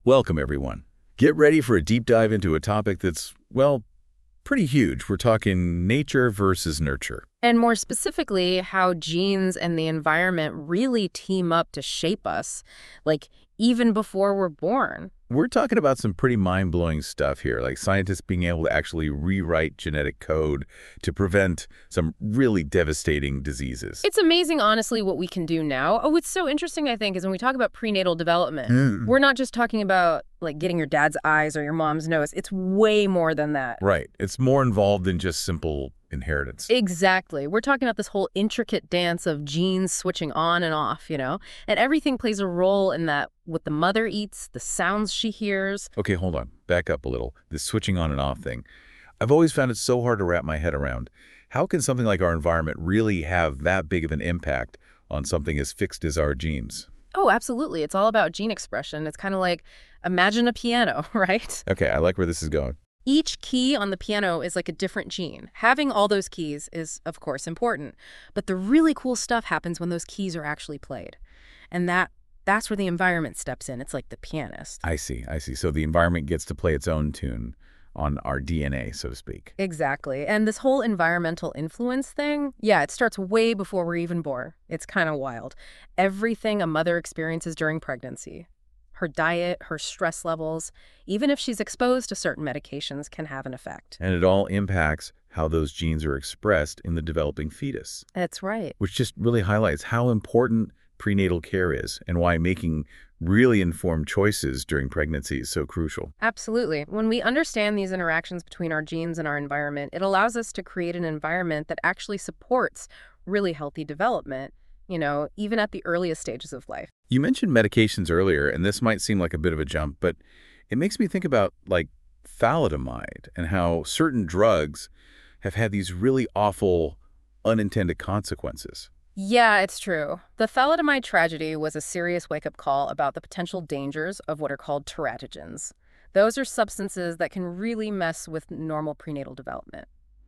Welcome, everyone. Get ready for a deep dive into a topic that's, well, pretty huge. We're talking nature versus nurture. And more specifically, how genes and the environment really team up to shape us, like even before we're born. We're talking about some pretty mind-blowing stuff here, like scientists being able to actually rewrite genetic code to prevent some really devastating diseases. It's amazing, honestly, what we can do now. Oh, what's so interesting, I think, is when we talk about prenatal development, we're not just talking about, like, getting your dad's eyes or your mom's nose. It's way more than that. Right. It's more involved than just simple inheritance. Exactly. We're talking about this whole intricate dance of genes switching on and off, And everything plays a role in that, what the mother eats, the sounds she hears. Okay, hold on. Back up a little. This switching on and off thing. I've always found it so hard to wrap my head around. How can something like our environment really have that big of an impact on something as fixed as our genes? Oh, absolutely. It's all about gene expression. It's kind of like, imagine a piano, right? Okay, I like where this is going. Each key on the piano is like a different gene. Having all those keys is, of course, important. But the really cool stuff happens when those keys are actually played. And that's where the environment steps in. It's like the pianist. I see. So the environment gets to play its own tune on our DNA, so to speak. Exactly. And this whole environmental influence thing, yeah, it starts way before we're even born. It's kind of wild. Everything a mother experiences during pregnancy, her diet, her stress levels, even if she's exposed to certain medications, can have an effect. And it all impacts how those genes are expressed in the developing fetus. That's right. Which just really highlights how important prenatal care is and why making really informed choices during pregnancy is so crucial. Absolutely. When we understand these interactions between our genes and our environment, it allows us to create an environment that actually supports really healthy development, even at the earliest stages of life. You mentioned medications earlier, and this might seem like a bit of a jump, but it makes me think about, like, thalidomide and how certain drugs have had these really awful unintended consequences. Yeah, it's true. The thalidomide tragedy was a serious wake-up call about the potential dangers of what are called teratogens. Those are substances that can really mess with normal prenatal development.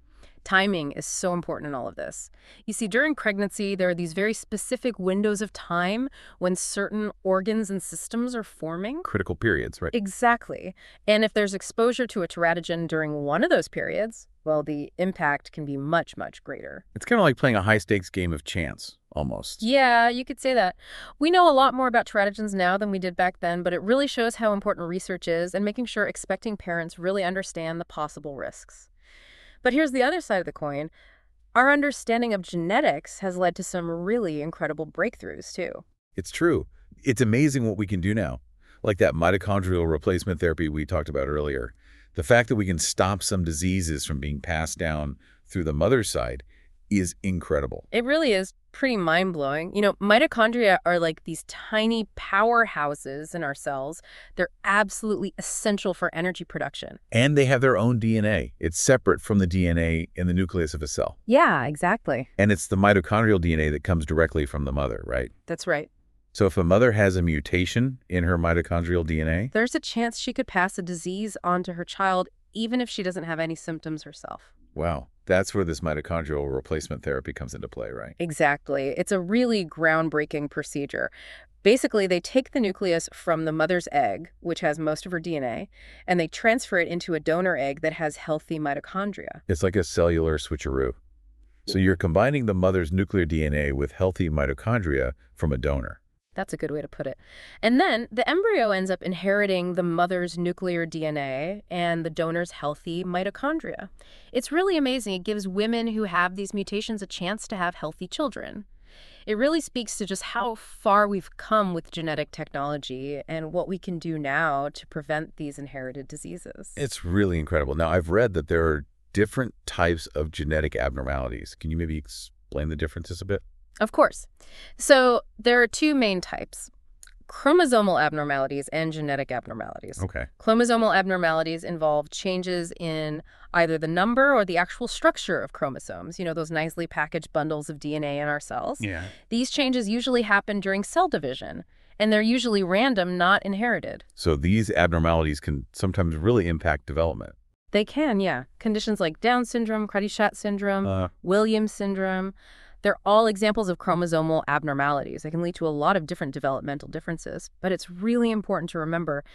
Timing is so important in all of this. You see, during pregnancy, there are these very specific windows of time when certain organs and systems are forming. Critical periods, right? Exactly. And if there's exposure to a teratogen during one of those periods, well, the impact can be much, much greater. It's kind of like playing a high-stakes game of chance, almost. Yeah, you could say that. We know a lot more about teratogens now than we did back then, but it really shows how important research is and making sure expecting parents really understand the possible risks. But here's the other side of the coin. Our understanding of genetics has led to some really incredible breakthroughs, too. It's true. It's amazing what we can do now, like that mitochondrial replacement therapy we talked about earlier. The fact that we can stop some diseases from being passed down through the mother's side is incredible. It really is pretty mind-blowing. Mitochondria are like these tiny powerhouses in our cells. They're absolutely essential for energy production. And they have their own DNA. It's separate from the DNA in the nucleus of a cell. Yeah, exactly. And it's the mitochondrial DNA that comes directly from the mother, right? That's right. So if a mother has a mutation in her mitochondrial DNA, there's a chance she could pass a disease on to her child, even if she doesn't have any symptoms herself. wow, that's where this mitochondrial replacement therapy comes into play, right? Exactly. It's a really groundbreaking procedure. Basically, they take the nucleus from the mother's egg, which has most of her DNA, and they transfer it into a donor egg that has healthy mitochondria. It's like a cellular switcheroo. So you're combining the mother's nuclear DNA with healthy mitochondria from a donor. That's a good way to put it. And then the embryo ends up inheriting the mother's nuclear DNA and the donor's healthy mitochondria. It's really amazing. It gives women who have these mutations a chance to have healthy children. It really speaks to just how far we've come with genetic technology and what we can do now to prevent these inherited diseases. It's really incredible. Now, I've read that there are different types of genetic abnormalities. Can you maybe explain the differences a bit? Of course. So there are two main types: chromosomal abnormalities and genetic abnormalities. Okay. Chromosomal abnormalities involve changes in either the number or the actual structure of chromosomes, those nicely packaged bundles of DNA in our cells. Yeah. These changes usually happen during cell division, and they're usually random, not inherited. So these abnormalities can sometimes really impact development. They can, yeah. Conditions like Down syndrome, Creutzfeldt syndrome, Williams syndrome, they're all examples of chromosomal abnormalities. They can lead to a lot of different developmental differences, but it's really important to remember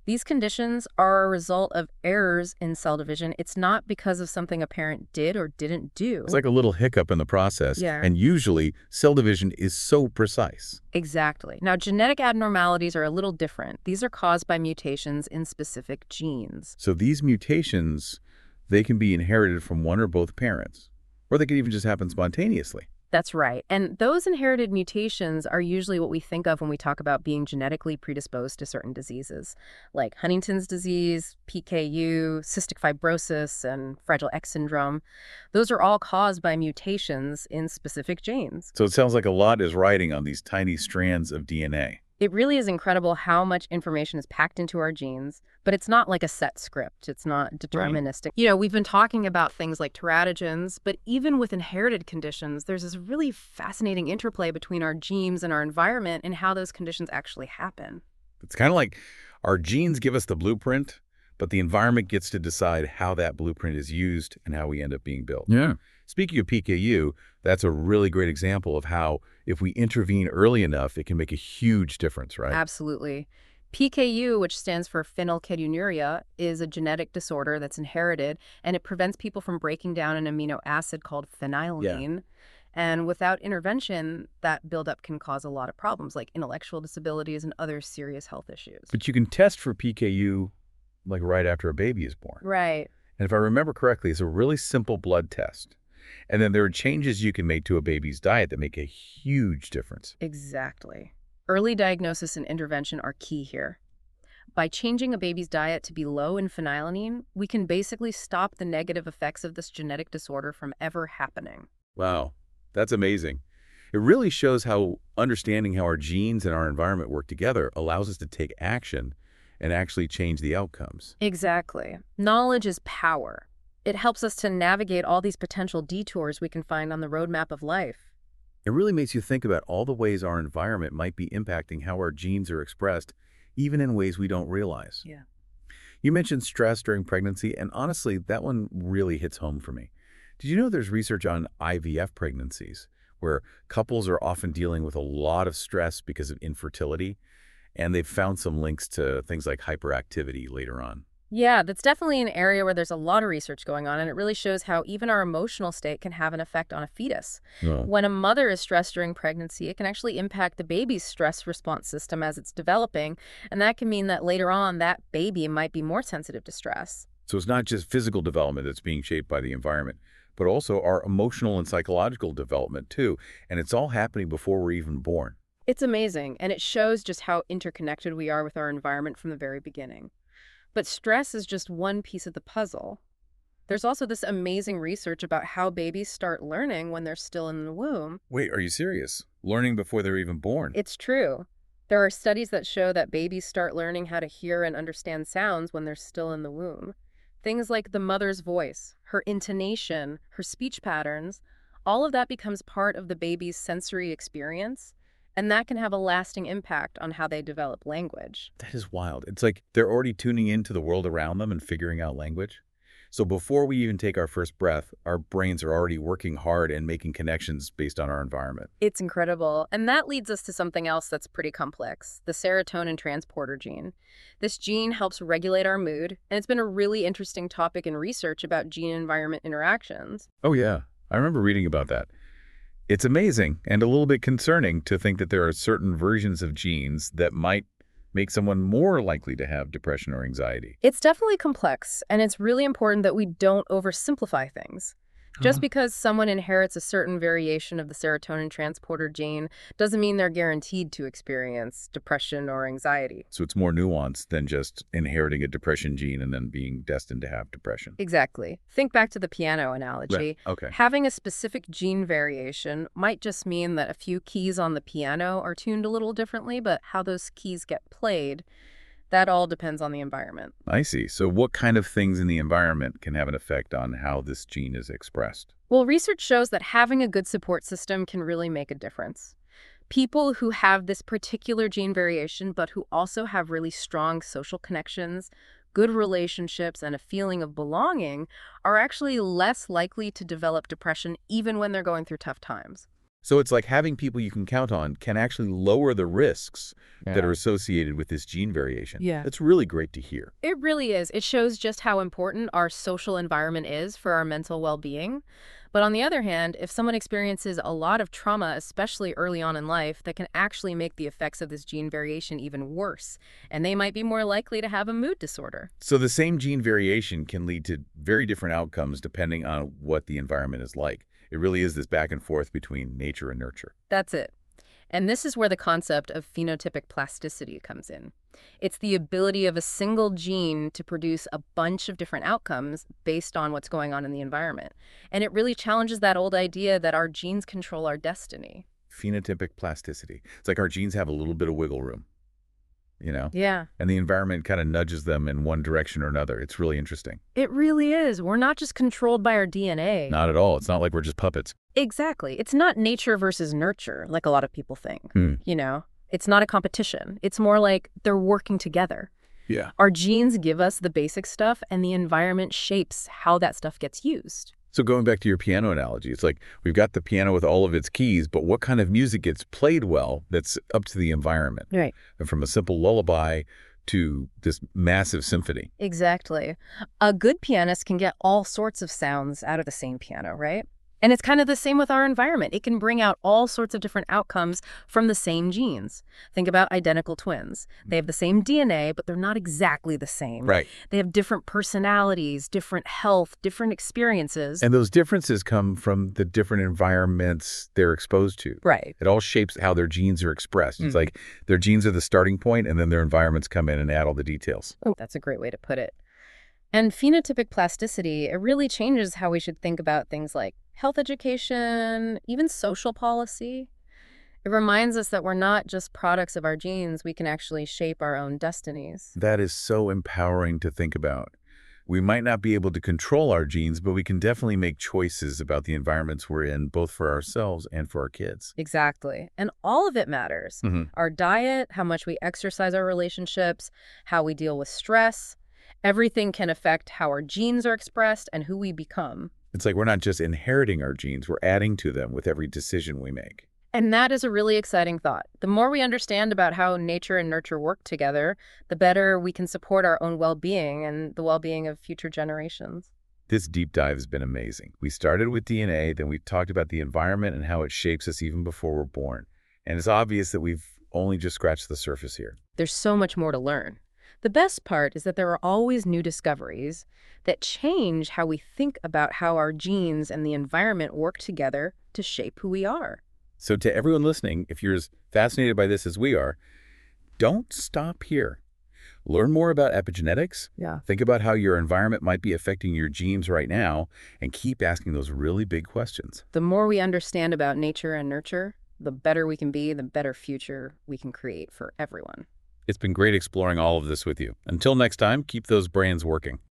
These conditions are a result of errors in cell division. It's not because of something a parent did or didn't It's do. like a little hiccup in the process, Yeah. and usually cell division is so precise. Exactly. Now, genetic abnormalities are a little different. These are caused by mutations in specific genes. So these mutations, they can be inherited from one or both parents, or they could even just happen spontaneously. That's right. And those inherited mutations are usually what we think of when we talk about being genetically predisposed to certain diseases, like Huntington's disease, PKU, cystic fibrosis, and Fragile X syndrome. Those are all caused by mutations in specific genes. So it sounds like a lot is riding on these tiny strands of DNA. It really is incredible how much information is packed into our genes, but it's not like a set script. It's not deterministic. We've been talking about things like teratogens, but even with inherited conditions, there's this really fascinating interplay between our genes and our environment and how those conditions actually happen. It's kind of like our genes give us the blueprint, but the environment gets to decide how that blueprint is used and how we end up being built. Yeah. Speaking of PKU, that's a really great example of how if we intervene early enough, it can make a huge difference, right? Absolutely. PKU, which stands for phenylketonuria, is a genetic disorder that's inherited, and it prevents people from breaking down an amino acid called phenylalanine. And without intervention, that buildup can cause a lot of problems like intellectual disabilities and other serious health issues. But you can test for PKU like right after a baby is born. Right. And if I remember correctly, it's a really simple blood test. And then there are changes you can make to a baby's diet that make a huge difference. Exactly. Early diagnosis and intervention are key here. By changing a baby's diet to be low in phenylalanine, we can basically stop the negative effects of this genetic disorder from ever happening. Wow, that's amazing. It really shows how understanding how our genes and our environment work together allows us to take action and actually change the outcomes. Exactly. Knowledge is power. It helps us to navigate all these potential detours we can find on the roadmap of life. It really makes you think about all the ways our environment might be impacting how our genes are expressed, even in ways we don't realize. Yeah. You mentioned stress during pregnancy, and honestly, that one really hits home for me. Did you know there's research on IVF pregnancies, where couples are often dealing with a lot of stress because of infertility, and they've found some links to things like hyperactivity later on? Yeah, that's definitely an area where there's a lot of research going on, and it really shows how even our emotional state can have an effect on a fetus. Oh. When a mother is stressed during pregnancy, it can actually impact the baby's stress response system as it's developing, and that can mean that later on that baby might be more sensitive to stress. So it's not just physical development that's being shaped by the environment, but also our emotional and psychological development too, and it's all happening before we're even born. It's amazing, and it shows just how interconnected we are with our environment from the very beginning. But stress is just one piece of the puzzle. There's also this amazing research about how babies start learning when they're still in the womb. Wait, are you serious? Learning before they're even born? It's true. There are studies that show that babies start learning how to hear and understand sounds when they're still in the womb. Things like the mother's voice, her intonation, her speech patterns, all of that becomes part of the baby's sensory experience, and that can have a lasting impact on how they develop language. That is wild. It's like they're already tuning into the world around them and figuring out language. So before we even take our first breath, our brains are already working hard and making connections based on our environment. It's incredible. And that leads us to something else that's pretty complex, the serotonin transporter gene. This gene helps regulate our mood, and it's been a really interesting topic in research about gene-environment interactions. Oh yeah, I remember reading about that. It's amazing and a little bit concerning to think that there are certain versions of genes that might make someone more likely to have depression or anxiety. It's definitely complex, and it's really important that we don't oversimplify things. Just because someone inherits a certain variation of the serotonin transporter gene doesn't mean they're guaranteed to experience depression or anxiety. So it's more nuanced than just inheriting a depression gene and then being destined to have depression. Exactly. Think back to the piano analogy. Okay. Having a specific gene variation might just mean that a few keys on the piano are tuned a little differently, but how those keys get played, that all depends on the environment. I see. So what kind of things in the environment can have an effect on how this gene is expressed? Well, research shows that having a good support system can really make a difference. People who have this particular gene variation, but who also have really strong social connections, good relationships, and a feeling of belonging, are actually less likely to develop depression even when they're going through tough times. So it's like having people you can count on can actually lower the risks that are associated with this gene variation. Yeah. That's really great to hear. It really is. It shows just how important our social environment is for our mental well-being. But on the other hand, if someone experiences a lot of trauma, especially early on in life, that can actually make the effects of this gene variation even worse, and they might be more likely to have a mood disorder. So the same gene variation can lead to very different outcomes depending on what the environment is like. It really is this back and forth between nature and nurture. That's it. And this is where the concept of phenotypic plasticity comes in. It's the ability of a single gene to produce a bunch of different outcomes based on what's going on in the environment. And it really challenges that old idea that our genes control our destiny. Phenotypic plasticity. It's like our genes have a little bit of wiggle room, Yeah, and the environment kind of nudges them in one direction or another. It's really interesting. it really is. We're not just controlled by our DNA. Not at all. It's not like we're just puppets. Exactly. It's not nature versus nurture, like a lot of people think. It's not a competition. It's more like they're working together. Yeah. Our genes give us the basic stuff, and the environment shapes how that stuff gets used. So going back to your piano analogy, it's like we've got the piano with all of its keys, but what kind of music gets played well that's up to the environment? Right. And from a simple lullaby to this massive symphony. Exactly. A good pianist can get all sorts of sounds out of the same piano, right? And it's kind of the same with our environment. It can bring out all sorts of different outcomes from the same genes. Think about identical twins. They have the same DNA, but they're not exactly the same. Right. They have different personalities, different health, different experiences. And those differences come from the different environments they're exposed to. Right. It all shapes how their genes are expressed. It's like their genes are the starting point, and then their environments come in and add all the details. Oh, that's a great way to put it. And phenotypic plasticity, it really changes how we should think about things like health education, even social policy. It reminds us that we're not just products of our genes, we can actually shape our own destinies. That is so empowering to think about. We might not be able to control our genes, but we can definitely make choices about the environments we're in, both for ourselves and for our kids. Exactly. And all of it matters. Our diet, how much we exercise our relationships, how we deal with stress. Everything can affect how our genes are expressed and who we become. It's like we're not just inheriting our genes, we're adding to them with every decision we make. And that is a really exciting thought. The more we understand about how nature and nurture work together, the better we can support our own well-being and the well-being of future generations. This deep dive has been amazing. We started with DNA, then we talked about the environment and how it shapes us even before we're born. And it's obvious that we've only just scratched the surface here. There's so much more to learn. The best part is that there are always new discoveries that change how we think about how our genes and the environment work together to shape who we are. So to everyone listening, if you're as fascinated by this as we are, don't stop here. Learn more about epigenetics. Yeah. Think about how your environment might be affecting your genes right now, and keep asking those really big questions. The more we understand about nature and nurture, the better we can be, the better future we can create for everyone. It's been great exploring all of this with you. Until next time, keep those brains working.